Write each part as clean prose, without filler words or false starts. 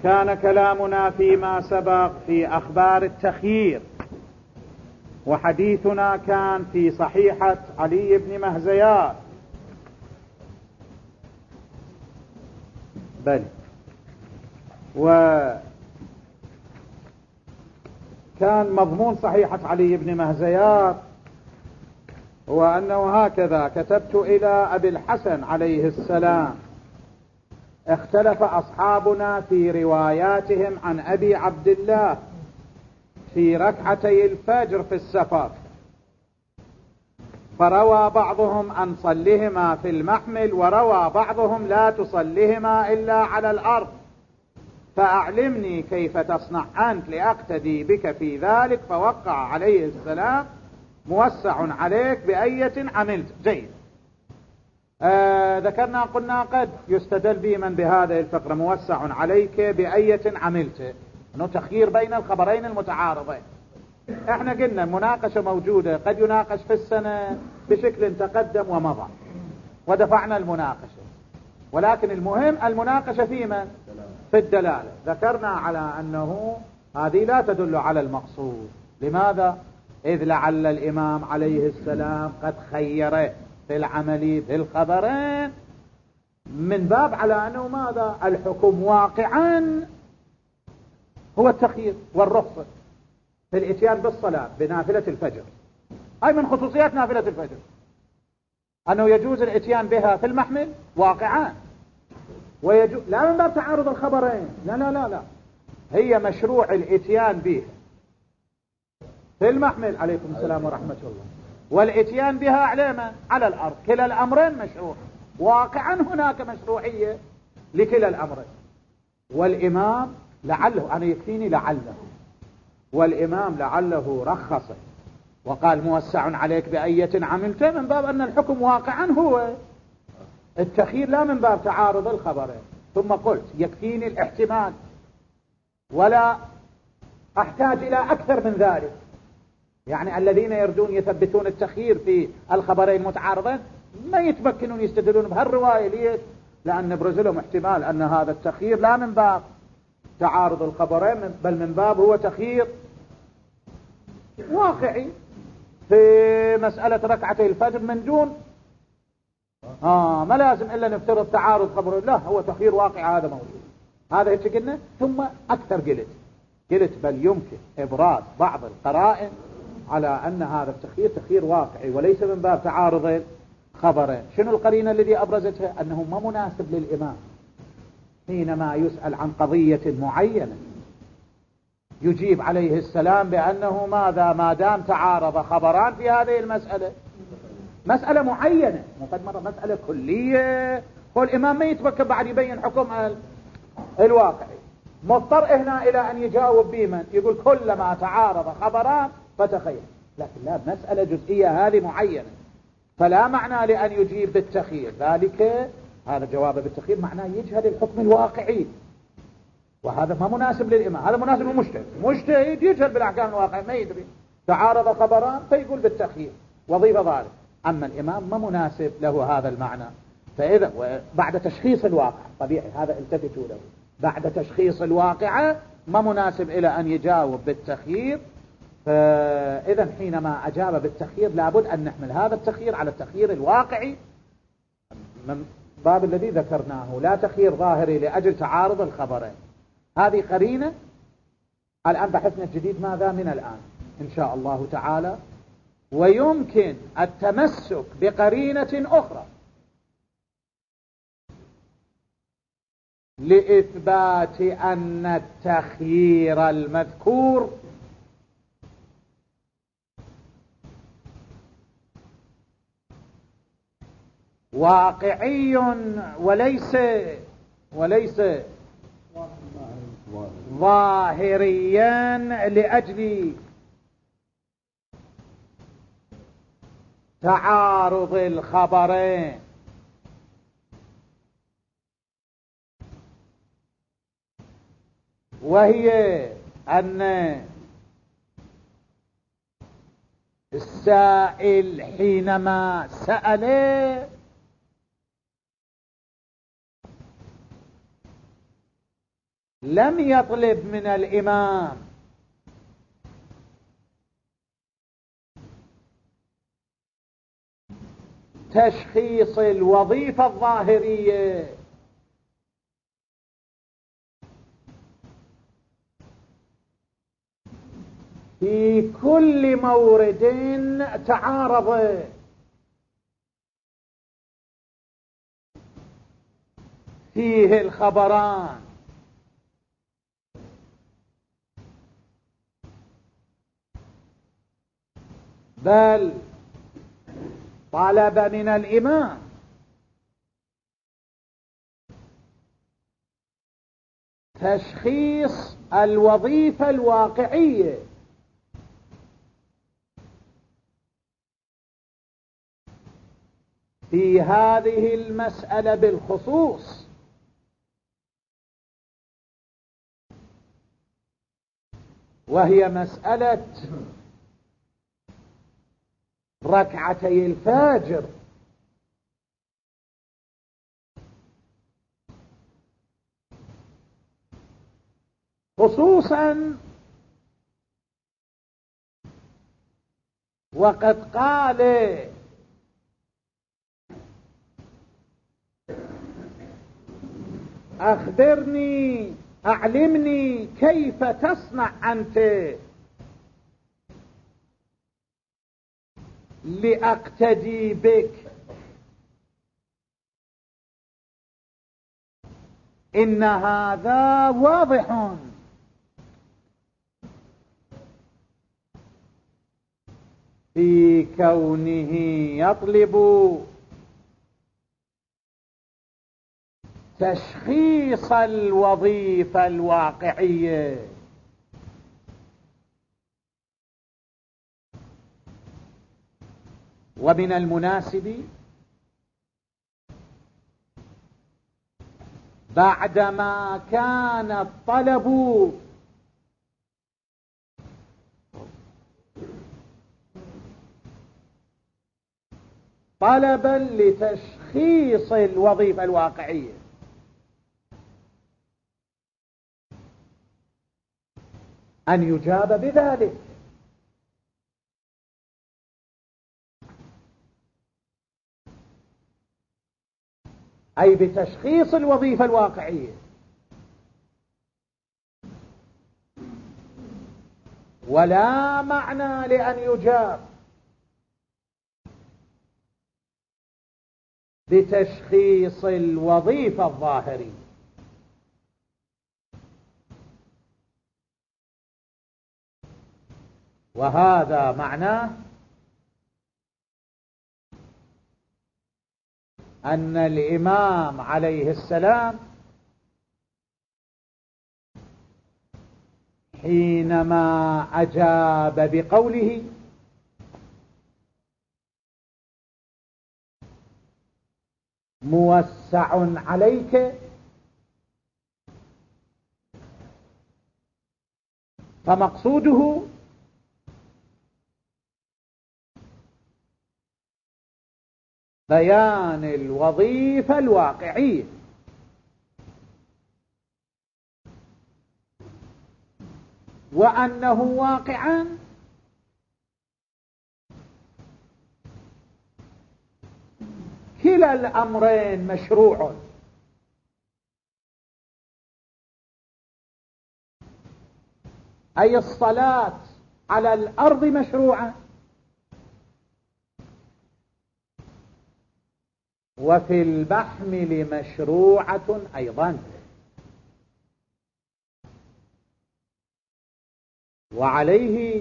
كان كلامنا فيما سبق في أخبار التخيير، وحديثنا كان في صحيحة علي بن مهزيات. وكان مضمون صحيحة علي بن مهزيات هو أنه هكذا: كتبت إلى أبي الحسن عليه السلام: اختلف أصحابنا في رواياتهم عن أبي عبد الله في ركعتي الفجر في السفر، فروى بعضهم أن صلهما في المحمل، وروى بعضهم لا تصلهما إلا على الأرض، فأعلمني كيف تصنع أنت لأقتدي بك في ذلك. فوقع عليه السلام: موسع عليك بأية عملت. جيد. ذكرنا قلنا قد يستدل بمن بهذه الفقرة: موسع عليك بأية عملت، انه تخيير بين الخبرين المتعارضين. احنا قلنا المناقشة موجودة، قد يناقش في السنة بشكل تقدم ومضى ودفعنا المناقشة، ولكن المهم المناقشة في من؟ في الدلالة. ذكرنا على أنه هذه لا تدل على المقصود. لماذا؟ إذ لعل الإمام عليه السلام قد خيره في العمل بالخبرين من باب على أنه ماذا؟ الحكم واقعا هو التخيير والرخصة في الاتيان بالصلاة بنافلة الفجر. أي من خصوصيات نافلة الفجر أنه يجوز الاتيان بها في المحمل واقعا، ويجوز لا من باب تعارض الخبرين، لا لا لا لا، هي مشروع الاتيان بها في المحمل عليكم السلام ورحمة الله، والاتيان بها على الأرض. كلا الأمرين مشروع واقعا، هناك مشروعية لكلا الأمرين. والإمام لعله، أنا يكفيني لعله، والإمام لعله رخص وقال موسع عليك بأية عملت من باب أن الحكم واقعا هو التخيير، لا من باب تعارض الخبرين. ثم قلت يكفيني الاحتمال ولا أحتاج إلى أكثر من ذلك. يعني الذين يردون يثبتون التخيير في الخبرين المتعارضين ما يتمكنون يستدلون بهالرواية. ليش؟ لأن نبرز لهم احتمال أن هذا التخيير لا من باب تعارض الخبرين، بل من باب هو تخيير واقعي في مسألة ركعتي الفجر من دون ما لازم إلا نفترض تعارض خبرين، لا، هو تخيير واقع هذا موجود. هذا هيك قلنا. ثم أكثر قلت بل يمكن إبراز بعض القرائن على أن هذا التخيير تخيير واقعي وليس من باب تعارض خبرين. شنو القرينة الذي أبرزتها؟ أنه ما مناسب للإمام حينما يسأل عن قضية معينة يجيب عليه السلام بأنه ماذا؟ ما دام تعارض خبران في هذه المسألة، مسألة معينة، وقد مرة مسألة كلية، والإمام ما يتمكن بعد يبين حكم الواقعي، مضطر هنا إلى أن يجاوب بمن؟ يقول كلما تعارض خبران فتخير. لكن لا، مسألة جزئية هذه معينة، فلا معنى لأن يجيب بالتخيير. ذلك هذا جوابه بالتخيير معناه يجهل الحكم الواقعي، وهذا ما مناسب للإمام. هذا مناسب للمجتهد، مجتهد يجهل بالأحكام الواقعية، ما يدري تعارض خبران فيقول بالتخيير وظيفة ذلك. أما الإمام ما مناسب له هذا المعنى. فإذا بعد تشخيص الواقع طبيعي، هذا التفتوا له، بعد تشخيص الواقع ما مناسب إلى أن يجاوب بالتخيير. فإذا حينما أجاب بالتخيير لابد أن نحمل هذا التخيير على التخيير الواقعي من باب الذي ذكرناه، لا تخيير ظاهري لأجل تعارض الخبرين. هذه قرينة. الآن بحثنا الجديد ماذا من الآن إن شاء الله تعالى؟ ويمكن التمسك بقرينة أخرى لإثبات أن التخيير المذكور واقعي وليس ظاهريا لأجل تعارض الخبرين. وهي أن السائل حينما سأل لم يطلب من الإمام تشخيص الوظيفة الظاهرية، في كل مورد تعارض فيه الخبران بل طلب من الإمام تشخيص الوظيفة الواقعية في هذه المسألة بالخصوص، وهي مسألة ركعتي الفجر. خصوصا وقد قال أخبرني أعلمني كيف تصنع أنت لأقتدي بك، إن هذا واضح في كونه يطلب تشخيص الوظيفة الواقعية. ومن المناسب بعدما كان الطلب طلبا لتشخيص الوظيفة الواقعية، أن يجاب بذلك، أي بتشخيص الوظيفة الواقعية. ولا معنى لأن يجاب بتشخيص الوظيفة الظاهرية. وهذا معناه أن الإمام عليه السلام حينما أجاب بقوله موسع عليك، فمقصوده بيان الوظيفة الواقعية، وأنه واقعا كلا الأمرين مشروع، أي الصلاة على الأرض مشروعة، وفي المحمل مشروعة أيضا. وعليه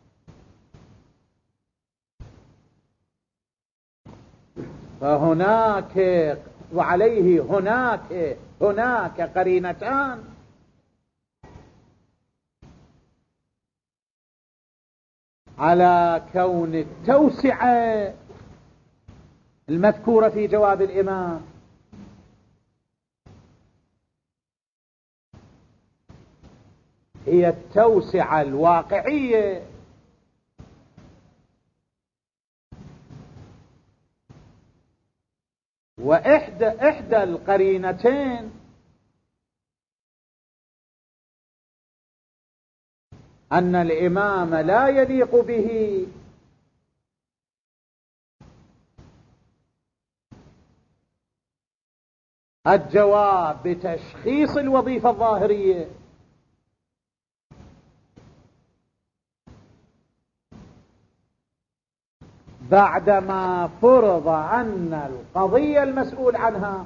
هناك قرينتان على كون التوسعة المذكورة في جواب الإمام هي التوسعة الواقعية، وإحدى القرينتين أن الإمام لا يليق به الجواب بتشخيص الوظيفة الظاهرية، بعدما فرض أن القضية المسؤول عنها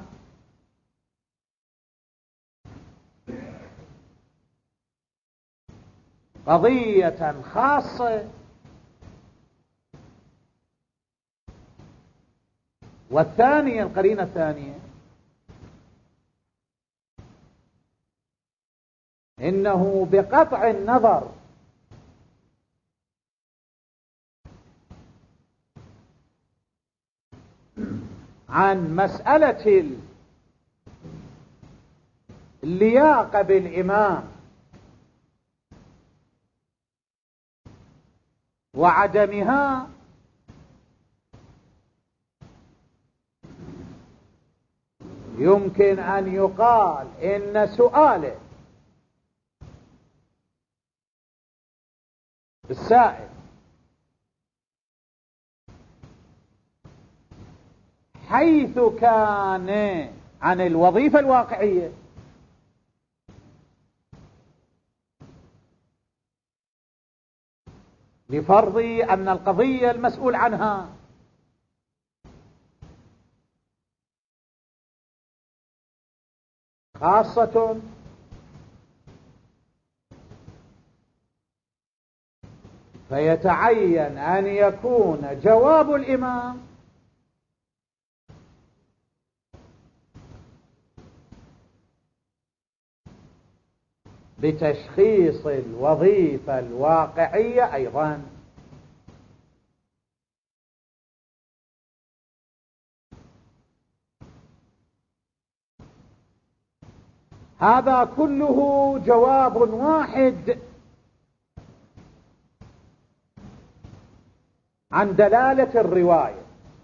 قضية خاصة، والثانية القرينة الثانية إنه بقطع النظر عن مسألة اللياقة بالإمام وعدمها، يمكن أن يقال إن سؤاله السائل حيث كان عن الوظيفة الواقعية لفرض أن القضية المسؤول عنها خاصة، فيتعين أن يكون جواب الإمام بتشخيص الوظيفة الواقعية أيضا. هذا كله جواب واحد عن دلالة الرواية،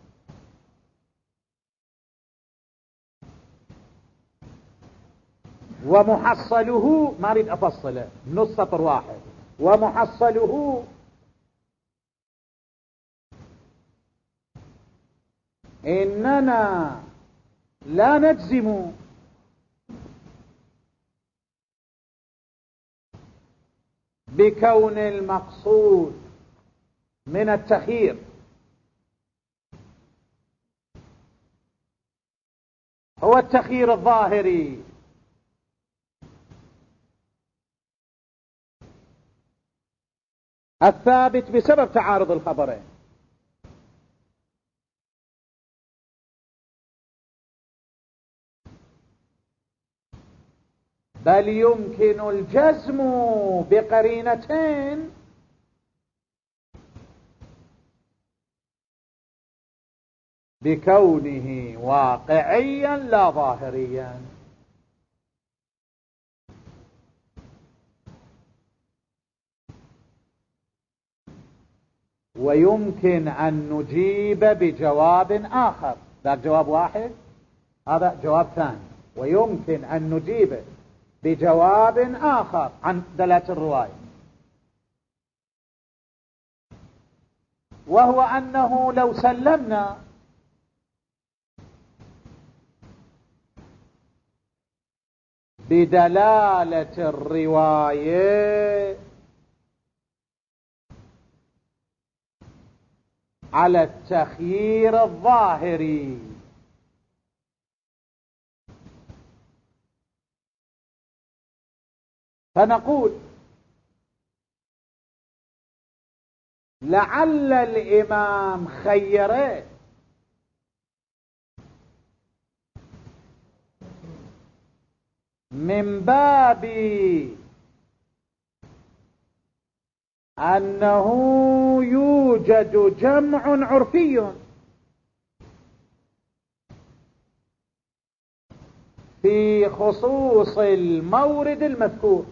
ومحصله ما أريد أفصله، نص سطر واحد، ومحصله إننا لا نجزم بكون المقصود من التخيير هو التخيير الظاهري، الثابت بسبب تعارض الخبرين، بل يمكن الجزم بقرينتين بكونه واقعيا لا ظاهريا. ويمكن أن نجيب بجواب آخر، ذاك جواب واحد، هذا جواب ثاني، ويمكن أن نجيب بجواب آخر عن دلالة الرواية، وهو أنه لو سلمنا بدلالة الرواية على التخيير الظاهري، فنقول لعل الإمام خيره من باب أنه يوجد جمع عرفي في خصوص المورد المذكور،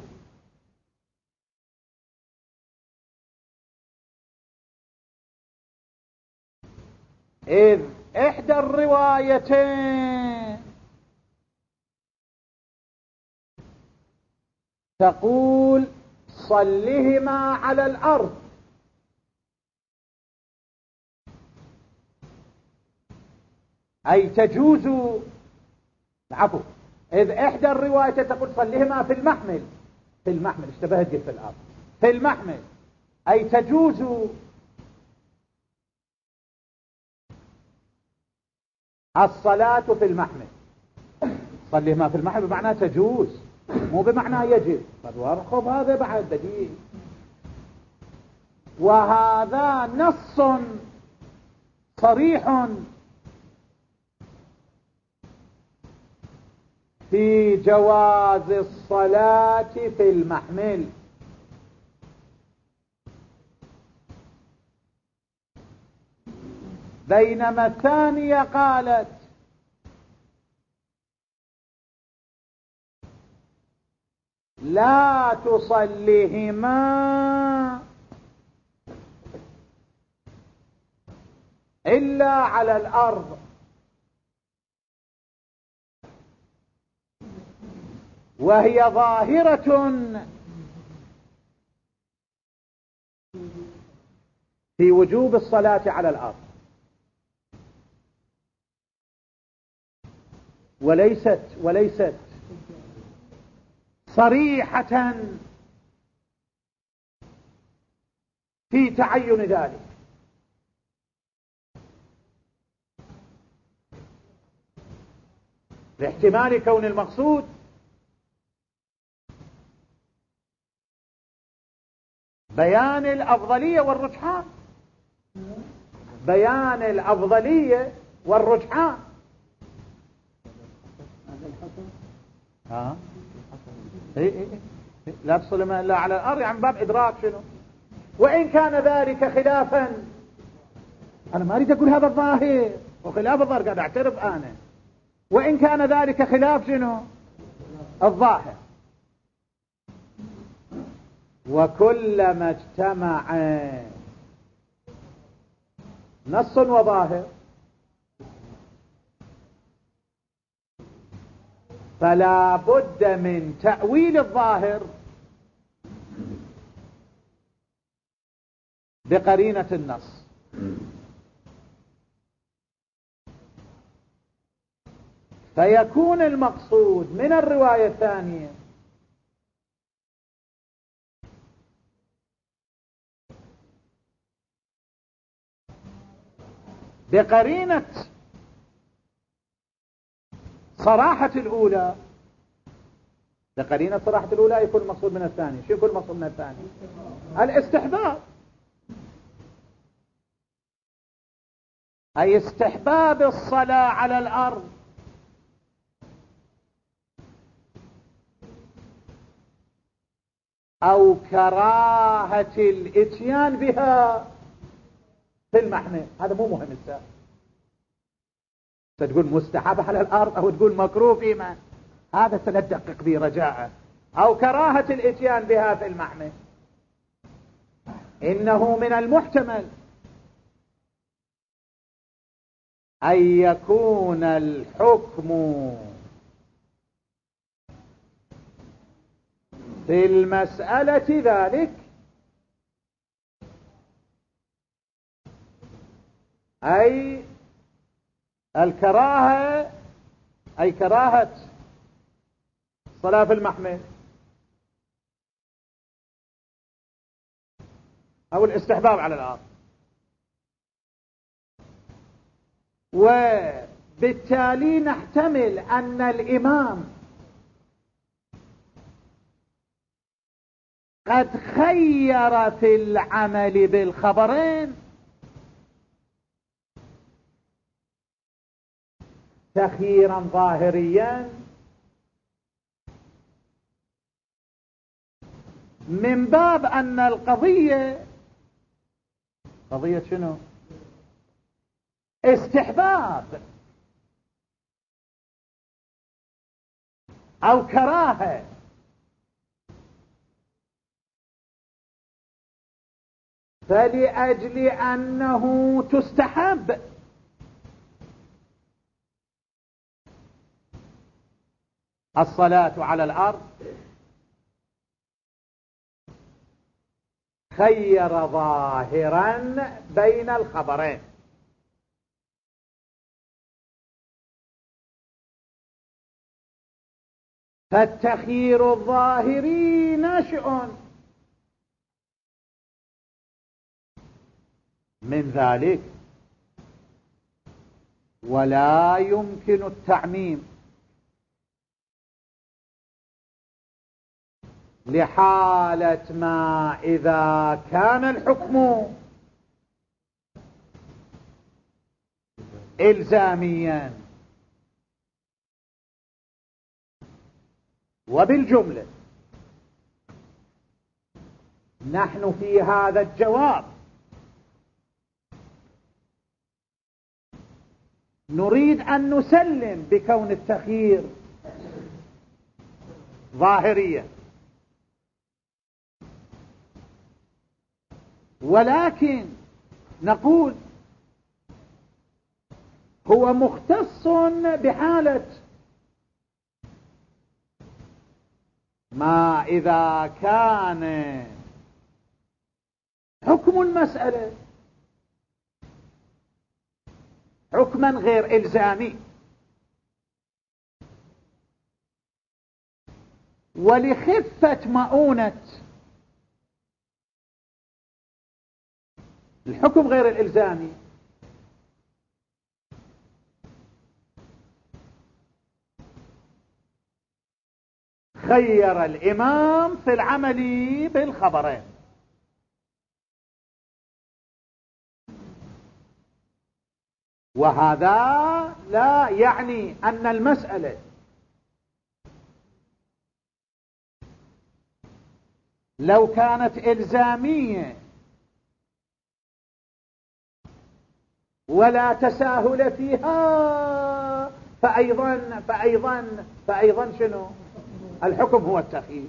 إذ إحدى الروايتين تقول صلهما على الأرض، أي تجوز، العفو، إذ إحدى الرواية تقول صلهما في المحمل، في المحمل، اشتبهت في الأرض، في المحمل، أي تجوز الصلاة في المحمل. صلهما في المحمل بمعنى تجوز، مو بمعنى يجب. خب هذا بعد بديل، وهذا نص صريح في جواز الصلاة في المحمل. بينما الثانية قالت لا تصلهما إلا على الأرض، وهي ظاهرة في وجوب الصلاة على الأرض، وليست صريحة في تعين ذلك. لاحتمال كون المقصود بيان الأفضلية والرجحان، بيان الأفضلية والرجحان. لا تصل إلا على الأرض، عن باب إدراك شنو. وإن كان ذلك خلافا، أنا ما أريد أقول هذا الظاهر وخلاف الظاهر، قاعد أعترف أنا، وإن كان ذلك خلاف شنو الظاهر. وكلما اجتمع نص وظاهر فلا بد من تأويل الظاهر بقرينة النص. فيكون المقصود من الرواية الثانية بقرينة صراحة الأولى، بقرينة صراحة الأولى يكون المقصود من الثاني. شو يكون المقصود من الثاني؟ الاستحباب، أي استحباب الصلاة على الأرض، أو كراهة الاتيان بها في المحمل. هذا مو مهم السؤال، تقول مستحب على الأرض أو تقول مكروه فيما، هذا سندقق به رجاء. أو كراهة الاتيان بها في المحمل، إنه من المحتمل أن يكون الحكم في المسألة ذلك، أي الكراهة، أي كراهة صلاة في المحمل، أو الاستحباب على الأرض. وبالتالي نحتمل أن الإمام قد خير في العمل بالخبرين تخييرا ظاهريا، من باب أن القضية قضية شنو؟ استحباب أو كراهة. فلأجل أنه تستحب الصلاة على الأرض، خير ظاهرا بين الخبرين. فالتخيير الظاهري ناشئ من ذلك، ولا يمكن التعميم لحالة ما إذا كان الحكم إلزاميا. وبالجملة نحن في هذا الجواب نريد أن نسلم بكون التخيير ظاهريا، ولكن نقول هو مختص بحالة ما إذا كان حكم المسألة حكما غير إلزامي، ولخفة مؤونة الحكم غير الإلزامي خير الإمام في العمل بالخبرين. وهذا لا يعني أن المسألة لو كانت إلزامية ولا تساهل فيها فأيضا شنو الحكم هو التخيير.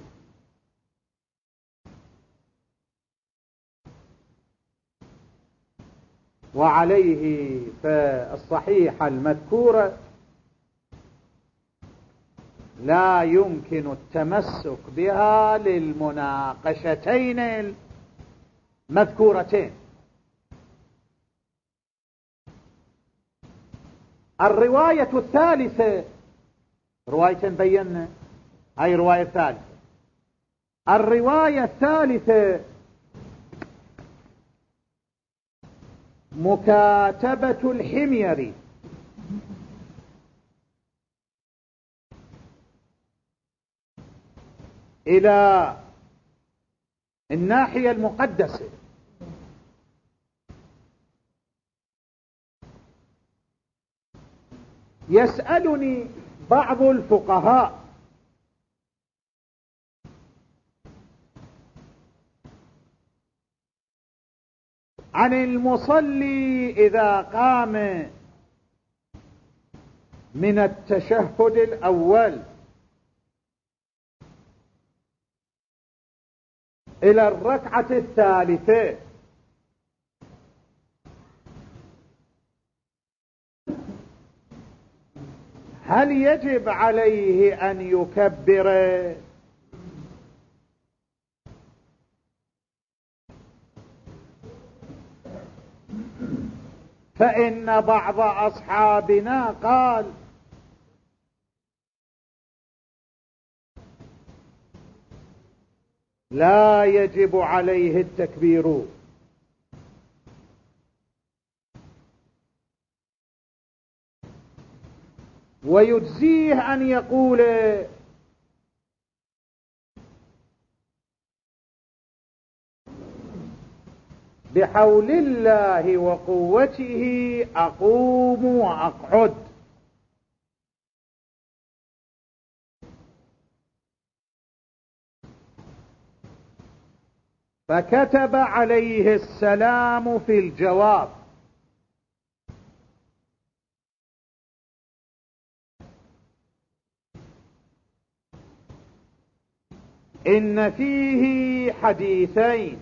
وعليه فالصحيحة المذكورة لا يمكن التمسك بها للمناقشتين المذكورتين. الرواية الثالثة، رواية بينا هاي رواية ثالثة، الرواية الثالثة مكاتبة الحميري إلى الناحية المقدسة يسألني بعض الفقهاء عن المصلي إذا قام من التشهد الأول إلى الركعة الثالثة هل يجب عليه أن يكبر؟ فإن بعض أصحابنا قال لا يجب عليه التكبير، ويجزيه أن يقول بحول الله وقوته أقوم وأقعد. فكتب عليه السلام في الجواب: إن فيه حديثين،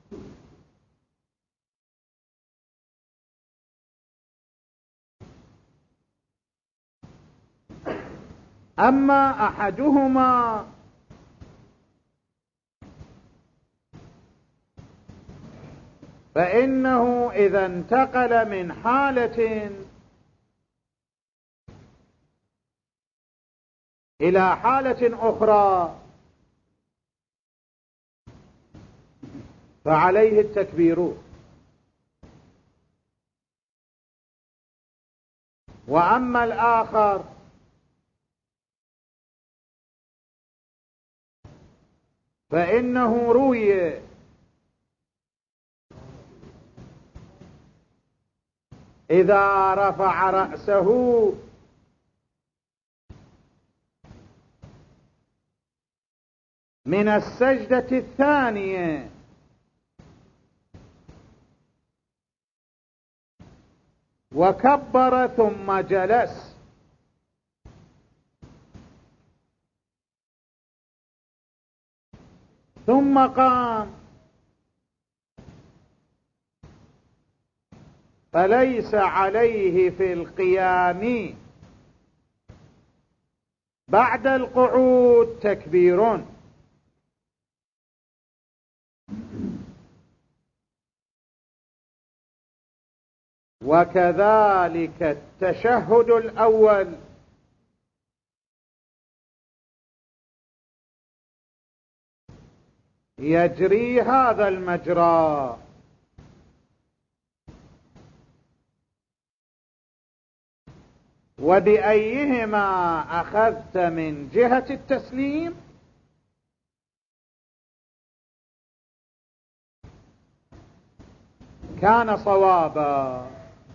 أما أحدهما فإنه إذا انتقل من حالة إلى حالة أخرى فعليه التكبير. وأما الآخر فإنه روي إذا رفع رأسه من السجدة الثانية وكبر ثم جلس ثم قام فليس عليه في القيام بعد القعود تكبير. وكذلك التشهد الأول يجري هذا المجرى. وبأيهما أخذت من جهة التسليم كان صوابا.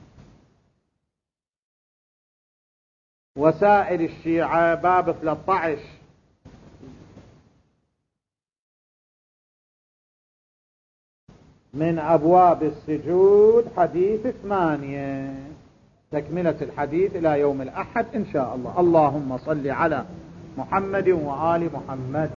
وسائل الشيعة باب 13 من أبواب السجود حديث 8 تكملة الحديث إلى يوم الأحد إن شاء الله. اللهم صل على محمد وآل محمد.